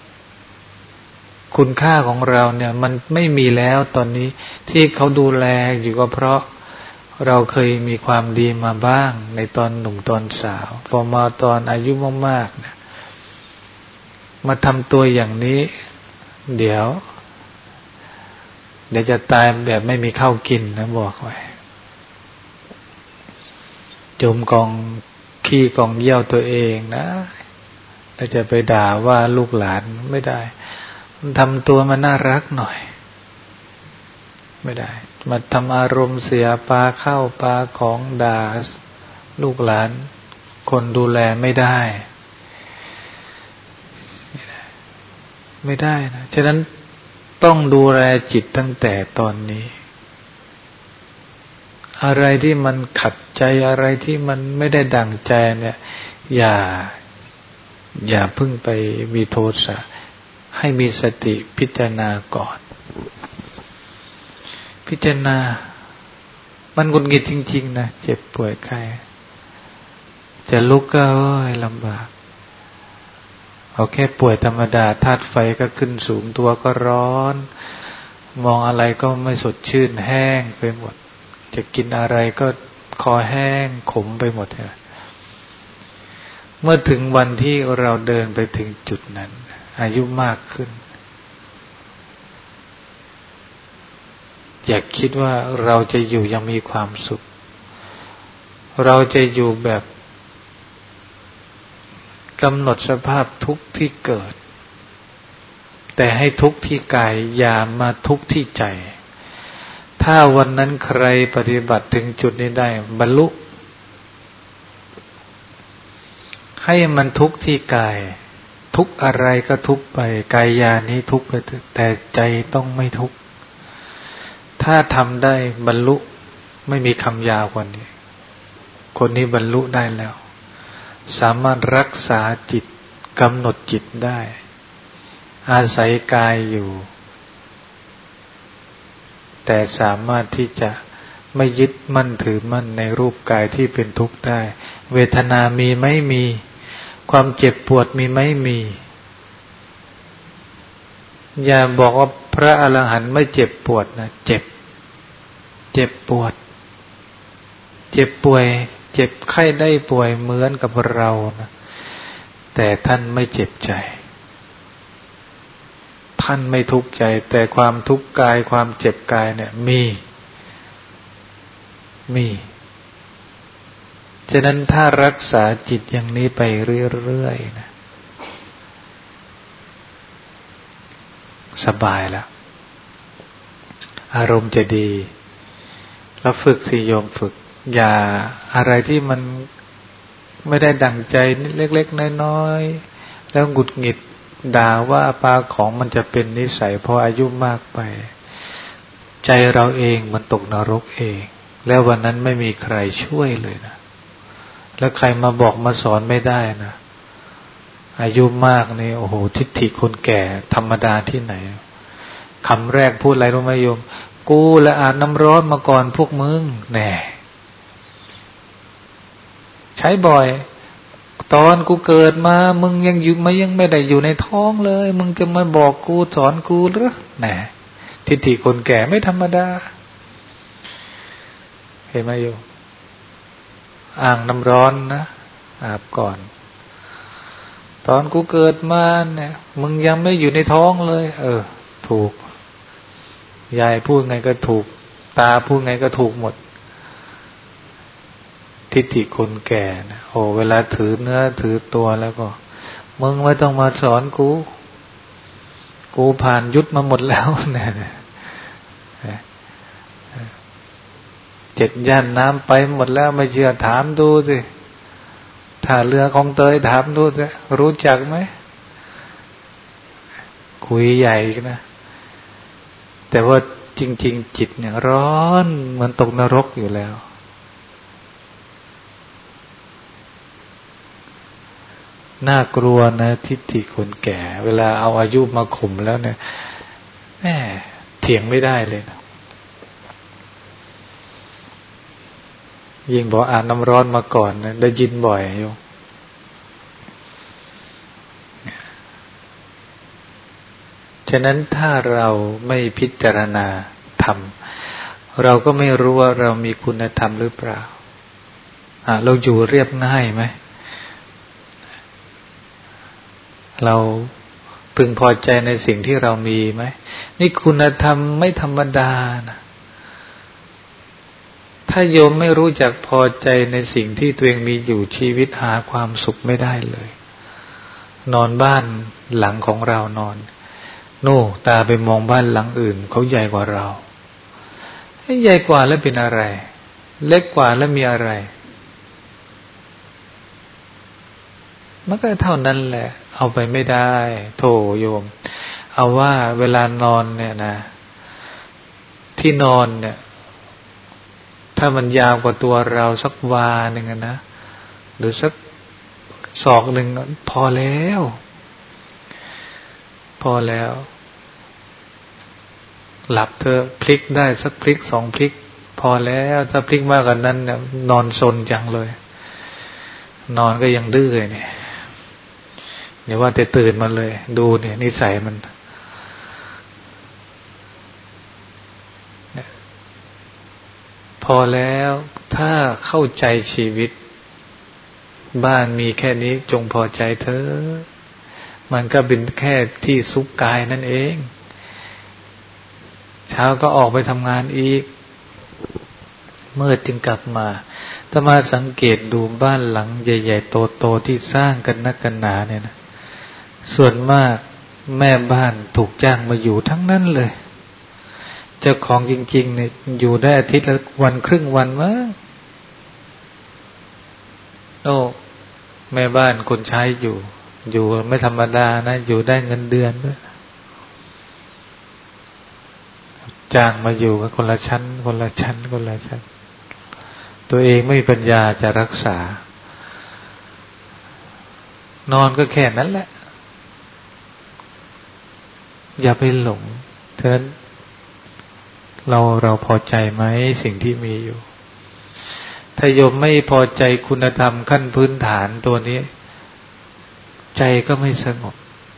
[SPEAKER 1] คุณค่าของเราเนี่ยมันไม่มีแล้วตอนนี้ที่เขาดูแลอยู่ก็เพราะเราเคยมีความดีมาบ้างในตอนหนุ่มตอนสาวพอมาตอนอายุมากๆเนี่ยมาทำตัวอย่างนี้เดี๋ยวจะตายแบบไม่มีข้าวกินนะบอกไว้จมกองขี้กองเยี่ยวตัวเองนะแล้วจะไปด่าว่าลูกหลานไม่ได้ทำตัวมันน่ารักหน่อยไม่ได้มาทำอารมณ์เสียปาเข้าปาของด่าลูกหลานคนดูแลไม่ได้ไม่ได้นะฉะนั้นต้องดูแลจิตตั้งแต่ตอนนี้อะไรที่มันขัดใจอะไรที่มันไม่ได้ดั่งใจเนี่ยอย่าเพิ่งไปมีโทสะให้มีสติพิจารณาก่อนพิจารณามันหงุดหงิดจริงๆนะเจ็บป่วยไข้จะลุกก็ลำบากเอาแค่ป่วยธรรมดาธาตุไฟก็ขึ้นสูงตัวก็ร้อนมองอะไรก็ไม่สดชื่นแห้งไปหมดจะกินอะไรก็คอแห้งขมไปหมดเลยเมื่อถึงวันที่เราเดินไปถึงจุดนั้นอายุมากขึ้นอย่าคิดว่าเราจะอยู่ยังมีความสุขเราจะอยู่แบบกำหนดสภาพทุกข์ที่เกิดแต่ให้ทุกข์ที่กายอย่ามาทุกข์ที่ใจถ้าวันนั้นใครปฏิบัติถึงจุดนี้ได้บรรลุให้มันทุกข์ที่กายทุกข์อะไรก็ทุกข์ไปกายานี้ทุกข์ไปแต่ใจต้องไม่ทุกข์ถ้าทำได้บรรลุไม่มีคำยาวกว่านี้คนนี้บรรลุได้แล้วสามารถรักษาจิตกำหนดจิตได้อาศัยกายอยู่แต่สามารถที่จะไม่ยึดมั่นถือมั่นในรูปกายที่เป็นทุกข์ได้เวทนามีไหมมีความเจ็บปวดมีไหมมีอย่าบอกว่าพระอรหันต์ไม่เจ็บปวดนะเจ็บปวดเจ็บป่วยเจ็บไข้ได้ป่วยเหมือนกับเรานะแต่ท่านไม่เจ็บใจท่านไม่ทุกข์ใจแต่ความทุกข์กายความเจ็บกายเนี่ยมีฉะนั้นถ้ารักษาจิตอย่างนี้ไปเรื่อยๆนะสบายแล้วอารมณ์จะดีแล้วฝึกสิโยมฝึกอย่าอะไรที่มันไม่ได้ดั่งใจเล็กๆน้อยๆแล้วหงุดหงิดด่าว่าปาของมันจะเป็นนิสัยพออายุมากไปใจเราเองมันตกนรกเองแล้ววันนั้นไม่มีใครช่วยเลยนะแล้วใครมาบอกมาสอนไม่ได้นะอายุมากนี่โอ้โหทิฏฐิคนแก่ธรรมดาที่ไหนคำแรกพูดอะไรรู้ไหมโยมกูละอาบน้ำร้อนมาก่อนพวกมึงแน่ใช้บ่อยตอนกูเกิดมามึงยังไม่ได้อยู่ในท้องเลยมึงจะมาบอกกูสอนกูหรือแน่ทิฏฐิคนแก่ไม่ธรรมดาเห็นไหมโยมอ่างน้ำร้อนนะอาบก่อนตอนกูเกิดมาเนี่ยมึงยังไม่อยู่ในท้องเลยถูกยายพูดไงก็ถูกตาพูดไงก็ถูกหมดทิฏฐิคนแก่นะโอ้เวลาถือเนื้อถือตัวแล้วก็มึงไม่ต้องมาสอนกูผ่านยุทธมาหมดแล้วเนี่ย7 ย่านน้ำไปหมดแล้วไม่เชื่อถามดูสิถ้าเรือของเตยถามดูสิรู้จักไหมคุยใหญ่นะแต่ว่าจริงๆจิตเนี่ยร้อนเหมือนตกนรกอยู่แล้วน่ากลัวนะทิฏฐิคนแก่เวลาเอาอายุมาข่มแล้วเนี่ยแหมเถียงไม่ได้เลยนะยิ่งบอกอาบน้ำร้อนมาก่อนนะได้ยินบ่อยโยมฉะนั้นถ้าเราไม่พิจารณาธรรมเราก็ไม่รู้ว่าเรามีคุณธรรมหรือเปล่าเราอยู่เรียบง่ายไหมเราพึงพอใจในสิ่งที่เรามีไหมนี่คุณธรรมไม่ธรรมดานะถ้าโยมไม่รู้จักพอใจในสิ่งที่ตัวเองมีอยู่ชีวิตหาความสุขไม่ได้เลยนอนบ้านหลังของเรานอนโน่ตาไปมองบ้านหลังอื่นเขาใหญ่กว่าเราใหญ่กว่าแล้วเป็นอะไรเล็กกว่าแล้วมีอะไรมันก็เท่านั้นแหละเอาไปไม่ได้โธ่โยมเอาว่าเวลานอนเนี่ยนะที่นอนเนี่ยถ้ามันยาวกว่าตัวเราสักวาหนึ่งนะหรือสักศอกหนึ่งพอแล้วหลับเธอพลิกได้สักพลิกสองพลิกพอแล้วถ้าพลิกมากกว่านั้นเนี่ยนอนซนจังเลยนอนก็ยังดื้อเนี่ยเดี๋ยวว่าแต่ตื่นมาเลยดูเนี่ยนิสัยมันพอแล้วถ้าเข้าใจชีวิตบ้านมีแค่นี้จงพอใจเถอะมันก็เป็นแค่ที่ซุกกายนั่นเองเช้าก็ออกไปทำงานอีกมืดจึงกลับมาถ้ามาสังเกตดูบ้านหลังใหญ่ๆโตๆที่สร้างกันนักกันหนาเนี่ยนะส่วนมากแม่บ้านถูกจ้างมาอยู่ทั้งนั้นเลยเจ้าของจริงๆเนี่ยอยู่ได้อาทิตย์ละวันครึ่งวันมั้งโอ้แม่บ้านคนใช้อยู่ไม่ธรรมดานะอยู่ได้เงินเดือนด้วยจ้างมาอยู่กันคนละชั้นตัวเองไม่มีปัญญาจะรักษานอนก็แค่นั้นแหละอย่าไปหลงฉะนั้นเราพอใจไหมสิ่งที่มีอยู่ถ้าโยมไม่พอใจคุณธรรมขั้นพื้นฐานตัวนี้ใจก็ไม่สงบ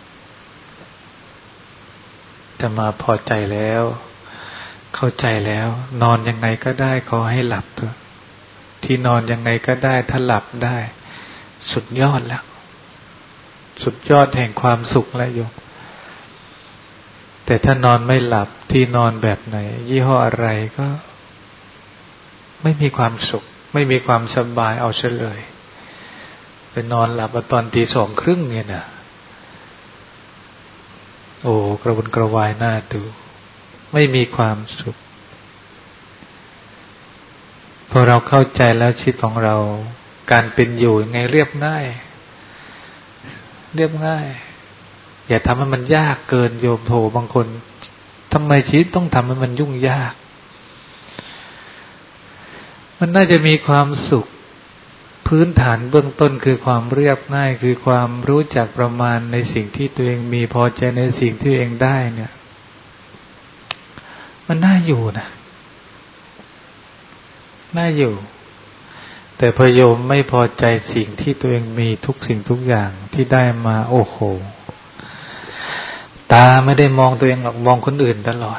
[SPEAKER 1] จะมาพอใจแล้วเข้าใจแล้วนอนยังไงก็ได้ขอให้หลับเถอะที่นอนยังไงก็ได้ถ้าหลับได้สุดยอดแล้วสุดยอดแห่งความสุขแล้วโยมแต่ถ้านอนไม่หลับที่นอนแบบไหนยี่ห้ออะไรก็ไม่มีความสุขไม่มีความสบายเอาซะเลยไปนอนหลับตอนตี 2:30เนี่ยนะโอ้กระวนกระวายน่าดูไม่มีความสุขพอเราเข้าใจแล้วชีวิตของเราการเป็นอยู่ยังไงเรียบง่ายอย่าทำให้มันยากเกินโยมโถบางคนทำไมชีวิตต้องทำให้มันยุ่งยากมันน่าจะมีความสุขพื้นฐานเบื้องต้นคือความเรียบง่ายคือความรู้จักประมาณในสิ่งที่ตัวเองมีพอใจในสิ่งที่ตัวเองได้เนี่ยมันน่าอยู่นะน่าอยู่แต่พอโยมไม่พอใจสิ่งที่ตัวเองมีทุกสิ่งทุกอย่างที่ได้มาโอ้โหตาไม่ได้มองตัวเองหรอกมองคนอื่นตลอด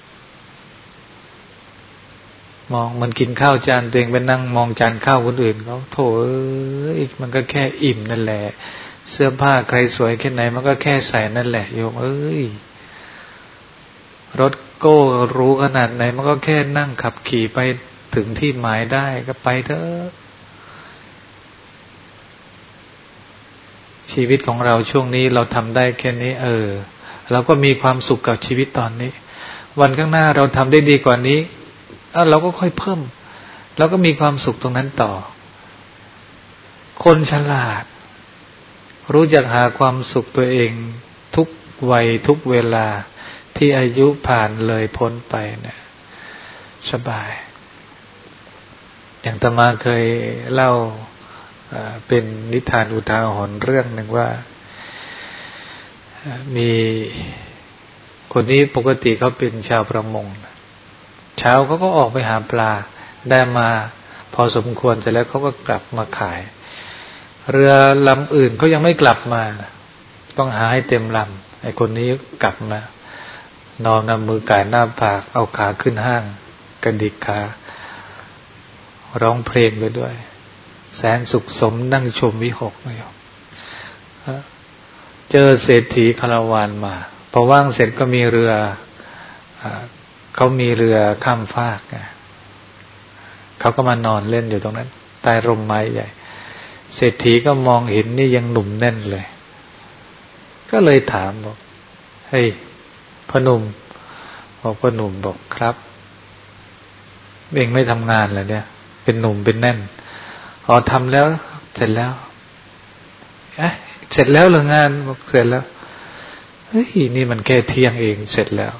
[SPEAKER 1] มองมันกินข้าวจานตัวเองไปนั่งมองจานข้าวคนอื่นเขาโถมันก็แค่อิ่มนั่นแหละเสื้อผ้าใครสวยแค่ไหนมันก็แค่ใส่นั่นแหละโยมรถโก้รู้ขนาดไหนมันก็แค่นั่งขับขี่ไปถึงที่หมายได้ก็ไปเถอะชีวิตของเราช่วงนี้เราทำได้แค่นี้เราก็มีความสุขกับชีวิตตอนนี้วันข้างหน้าเราทำได้ดีกว่านี้เราก็ค่อยเพิ่มแล้วก็มีความสุขตรงนั้นต่อคนฉลาดรู้จักหาความสุขตัวเองทุกวัยทุกเวลาที่อายุผ่านเลยพ้นไปเนี่ยสบายอย่างอาตมาเคยเล่าเป็นนิทานอุทาหรณ์เรื่องหนึ่งว่ามีคนนี้ปกติเขาเป็นชาวประมงเช้าเขาก็ออกไปหาปลาได้มาพอสมควรเสร็จแล้วเขาก็กลับมาขายเรือลำอื่นเขายังไม่กลับมาต้องหาให้เต็มลำไอ้คนนี้กลับมานอนนำมือก่ายหน้าผากเอาขาขึ้นห้างกระดิกขาร้องเพลงไปด้วยแสนสุขสมนั่งชมวิหกเจอเศรษฐีคาราวานมาพอว่างเสร็จก็มีเรือเขามีเรือข้ามฟากเขาก็มานอนเล่นอยู่ตรงนั้นใต้ร่มไม้ใหญ่เศรษฐีก็มองเห็นนี่ยังหนุ่มแน่นเลยก็เลยถามบอกเฮ้ยพ่อหนุ่มบอกพ่อหนุ่มบอกครับเองไม่ทำงานเหรอเนี่ยเป็นหนุ่มเป็นแน่นอ๋อทำแล้วเสร็จแล้วเสร็จแล้วเหรองานบอกเสร็จแล้วเฮ้ยนี่มันแค่เที่ยงเองเสร็จแล้ว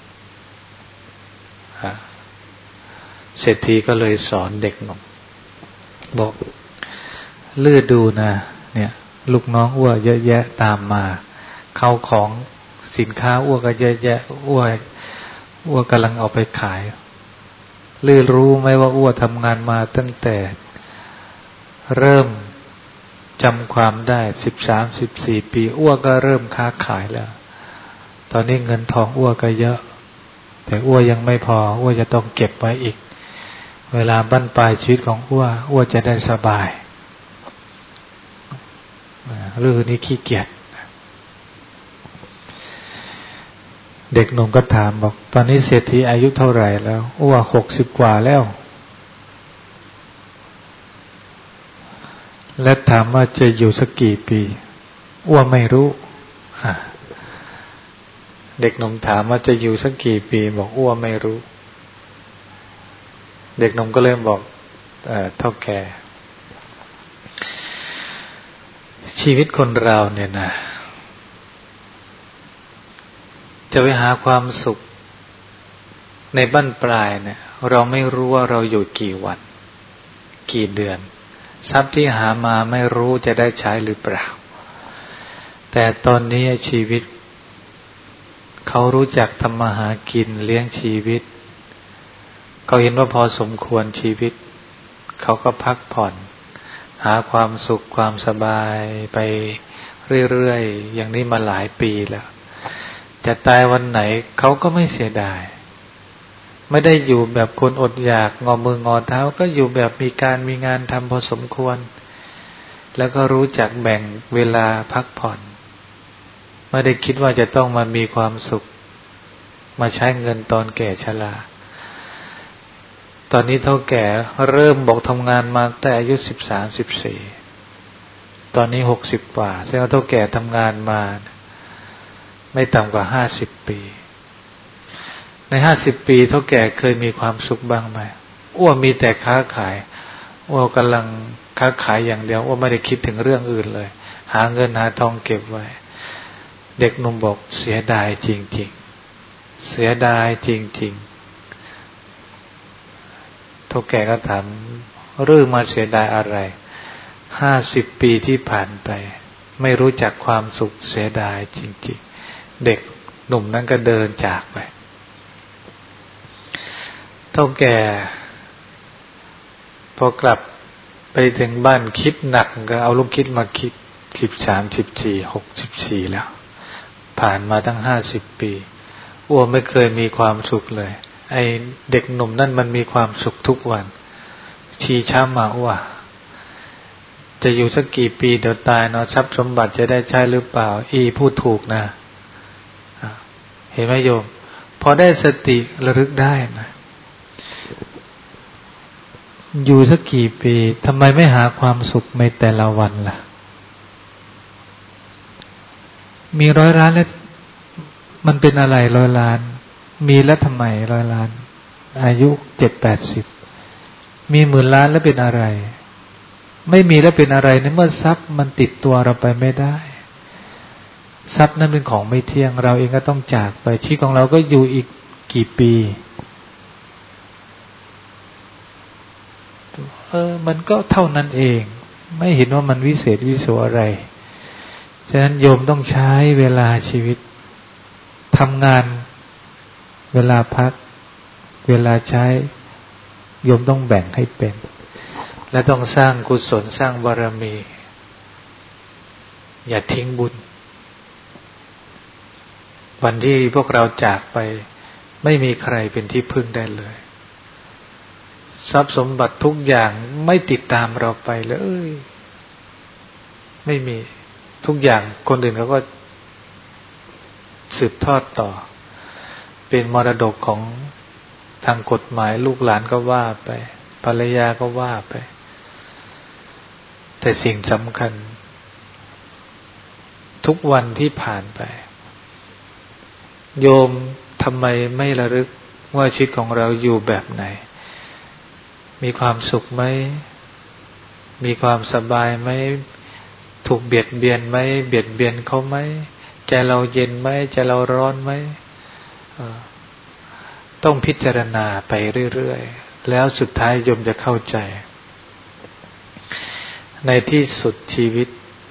[SPEAKER 1] เศรษฐีก็เลยสอนเด็กหนุ่มบอกเลื่อดูนะเนี่ยลูกน้องอ้วเยอะแยะตามมาเข้าของสินค้าอ้วก็เยอะแยะอ้วกำลังเอาไปขายลื่อรู้ไหมว่าอ้วทำงานมาตั้งแต่เริ่มจำความได้13-14 ปีอ้วก็เริ่มค้าขายแล้วตอนนี้เงินทองอ้วก็เยอะแต่อ้วยังไม่พออ้วจะต้องเก็บไว้อีกเวลาบั้นปลายชีวิตของอ้วจะได้สบายเรื่องนี้ขี้เกียจเด็กหนุ่มก็ถามบอกตอนนี้เศรษฐีอายุเท่าไหร่แล้วอ้ว60 กว่าแล้วและถามว่าจะอยู่สักกี่ปีอ้วไม่รู้เด็กหนุ่มถามว่าจะอยู่สักกี่ปีบอกอ้วไม่รู้เด็กหนุ่มก็เลยบอกเท่าแก่ชีวิตคนเราเนี่ยนะจะไปหาความสุขในบั้นปลายเนี่ยเราไม่รู้ว่าเราอยู่กี่วันกี่เดือนทรัพย์ที่หามาไม่รู้จะได้ใช้หรือเปล่าแต่ตอนนี้ชีวิตเขารู้จักทำมาหากินเลี้ยงชีวิตเขาเห็นว่าพอสมควรชีวิตเขาก็พักผ่อนหาความสุขความสบายไปเรื่อยๆอย่างนี้มาหลายปีแล้วจะตายวันไหนเขาก็ไม่เสียดายไม่ได้อยู่แบบคนอดอยากงอมืองอเท้าก็อยู่แบบมีการมีงานทำพอสมควรแล้วก็รู้จักแบ่งเวลาพักผ่อนไม่ได้คิดว่าจะต้องมามีความสุขมาใช้เงินตอนแก่ชราตอนนี้เท่าแก่เริ่มบอกทำงานมาแต่อายุ13-14ตอนนี้60 กว่าแสดงว่าเท่าแก่ทำงานมาไม่ต่ำกว่า50 ปีใน50 ปีเท่าแก่เคยมีความสุขบ้างไหมอ้วมีแต่ค้าขายอ้วกำลังค้าขายอย่างเดียวอ้วไม่ได้คิดถึงเรื่องอื่นเลยหาเงินหาทองเก็บไว้เด็กหนุ่มบอกเสียดายจริงๆเสียดายจริงๆเท่าแก่ก็ถามเรื่องมาเสียดายอะไร50 ปีที่ผ่านไปไม่รู้จักความสุขเสียดายจริงๆเด็กหนุ่มนั้นก็เดินจากไปเท่าแก่พอกลับไปถึงบ้านคิดหนักก็เอาลูกคิดมาคิด13-14-64แล้วผ่านมาตั้ง50 ปีอ้วไม่เคยมีความสุขเลยไอ้เด็กหนุ่มนั่นมันมีความสุขทุกวันชี้ช้ำมาอ้วจะอยู่สักกี่ปีเดี๋ยวตายเนาะทรัพย์สมบัติจะได้ใช้หรือเปล่าพูดถูกนะเห็นไหมโยมพอได้สติระลึกได้นะอยู่สักกี่ปีทำไมไม่หาความสุขในแต่ละวันล่ะมี100 ล้านแล้วมันเป็นอะไร100 ล้านมีแล้วทำไม100 ล้านอายุ70-80มี10,000 ล้านแล้วเป็นอะไรไม่มีแล้วเป็นอะไรในเมื่อทรัพย์มันติดตัวเราไปไม่ได้ทรัพย์นั้นเป็นของไม่เที่ยงเราเองก็ต้องจากไปชีวิตของเราก็อยู่อีกกี่ปีมันก็เท่านั้นเองไม่เห็นว่ามันวิเศษวิโสอะไรฉะนั้นโยมต้องใช้เวลาชีวิตทำงานเวลาพักเวลาใช้โยมต้องแบ่งให้เป็นและต้องสร้างกุศลสร้างบารมีอย่าทิ้งบุญวันที่พวกเราจากไปไม่มีใครเป็นที่พึ่งได้เลยทรัพย์สมบัติทุกอย่างไม่ติดตามเราไปเลยไม่มีทุกอย่างคนอื่นเขาก็สืบทอดต่อเป็นมรดกของทางกฎหมายลูกหลานก็ว่าไปภรรยาก็ว่าไปแต่สิ่งสำคัญทุกวันที่ผ่านไปโยมทำไมไม่ระลึกว่าชีวิตของเราอยู่แบบไหนมีความสุขไหมมีความสบายไหมถูกเบียดเบียนไหมเบียดเบียนเขาไหมใจเราเย็นไหมใจเราร้อนไหมต้องพิจารณาไปเรื่อยๆแล้วสุดท้ายโยมจะเข้าใจในที่สุดชีวิต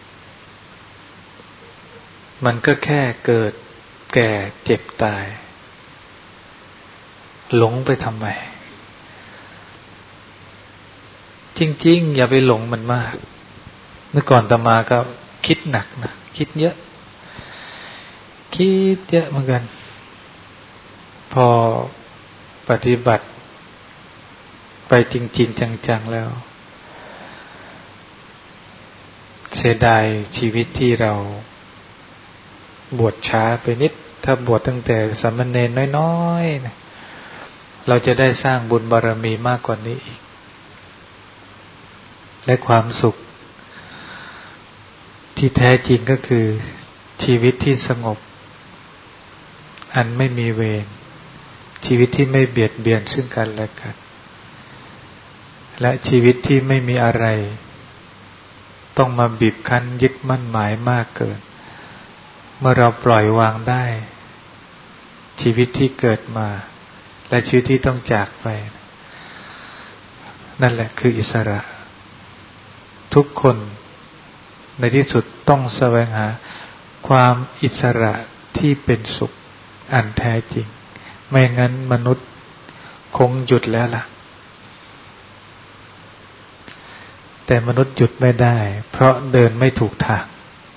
[SPEAKER 1] มันก็แค่เกิดแก่เจ็บตายหลงไปทำไมจริงๆอย่าไปหลงมันมากเมื่อก่อนอาตมาก็คิดหนักนะคิดเยอะเหมือนกันพอปฏิบัติไปจริงๆจังๆแล้วเสียดายชีวิตที่เราบวชช้าไปนิดถ้าบวชตั้งแต่สามเณรน้อยๆนะเราจะได้สร้างบุญบารมีมากกว่านี้อีกและความสุขที่แท้จริงก็คือชีวิตที่สงบอันไม่มีเวรชีวิตที่ไม่เบียดเบียนซึ่งกันและกันและชีวิตที่ไม่มีอะไรต้องมาบีบคั้นยึดมั่นหมายมากเกินเมื่อเราปล่อยวางได้ชีวิตที่เกิดมาและชีวิตที่ต้องจากไปนั่นแหละคืออิสระทุกคนในที่สุดต้องแสวงหาความอิสระที่เป็นสุขอันแท้จริงไม่งั้นมนุษย์คงหยุดแล้วล่ะแต่มนุษย์หยุดไม่ได้เพราะเดินไม่ถูกทาง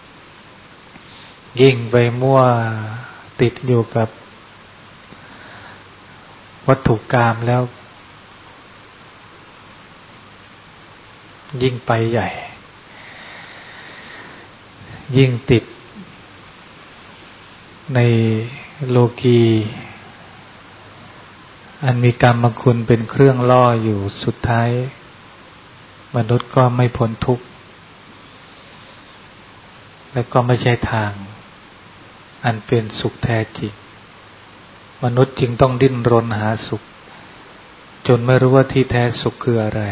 [SPEAKER 1] ยิ่งไปมั่วติดอยู่กับวัตถุกามแล้วยิ่งไปใหญ่ยิ่งติดในโลกีอันมีกรรมคุณเป็นเครื่องล่ออยู่สุดท้ายมนุษย์ก็ไม่พ้นทุกข์และก็ไม่ใช่ทางอันเป็นสุขแท้จริงมนุษย์จึงต้องดิ้นรนหาสุขจนไม่รู้ว่าที่แท้สุขคืออะไร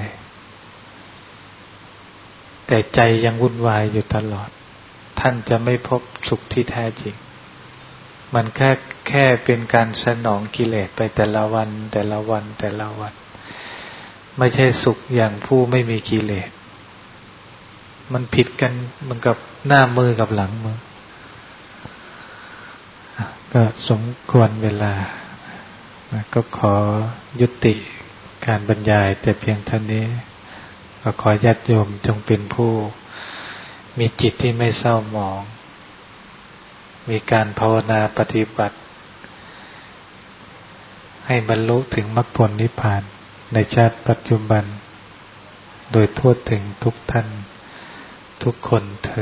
[SPEAKER 1] แต่ใจยังวุ่นวายอยู่ตลอดท่านจะไม่พบสุขที่แท้จริงมันแค่เป็นการสนองกิเลสไปแต่ละวันไม่ใช่สุขอย่างผู้ไม่มีกิเลสมันผิดกันเหมือนกับหน้ามือกับหลังมือก็สมควรเวลาก็ขอยุติการบรรยายแต่เพียงเท่านี้ก็ขอญาติโยมจงเป็นผู้มีจิตที่ไม่เศร้าหมองมีการภาวนาปฏิบัติให้บรรลุถึงมรรคผลนิพพานในชาติปัจจุบันโดยทั่วถึงทุกท่านทุกคนเถิด